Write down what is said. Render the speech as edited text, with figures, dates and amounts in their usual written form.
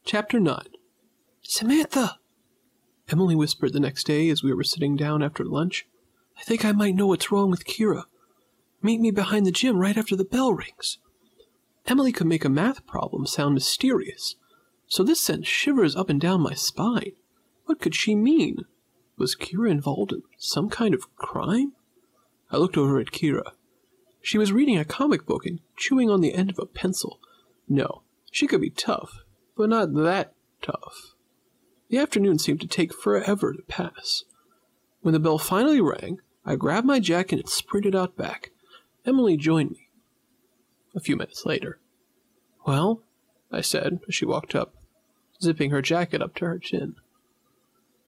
Chapter 9. "Samantha!" Emily whispered the next day as we were sitting down after lunch. "I think I might know what's wrong with Kira. Meet me behind the gym right after the bell rings." Emily could make a math problem sound mysterious, so this sent shivers up and down my spine. What could she mean? Was Kira involved in some kind of crime? I looked over at Kira. She was reading a comic book and chewing on the end of a pencil. No, she could be tough, but not that tough. The afternoon seemed to take forever to pass. When the bell finally rang, I grabbed my jacket and sprinted out back. Emily joined me a few minutes later. "Well?" I said as she walked up, zipping her jacket up to her chin.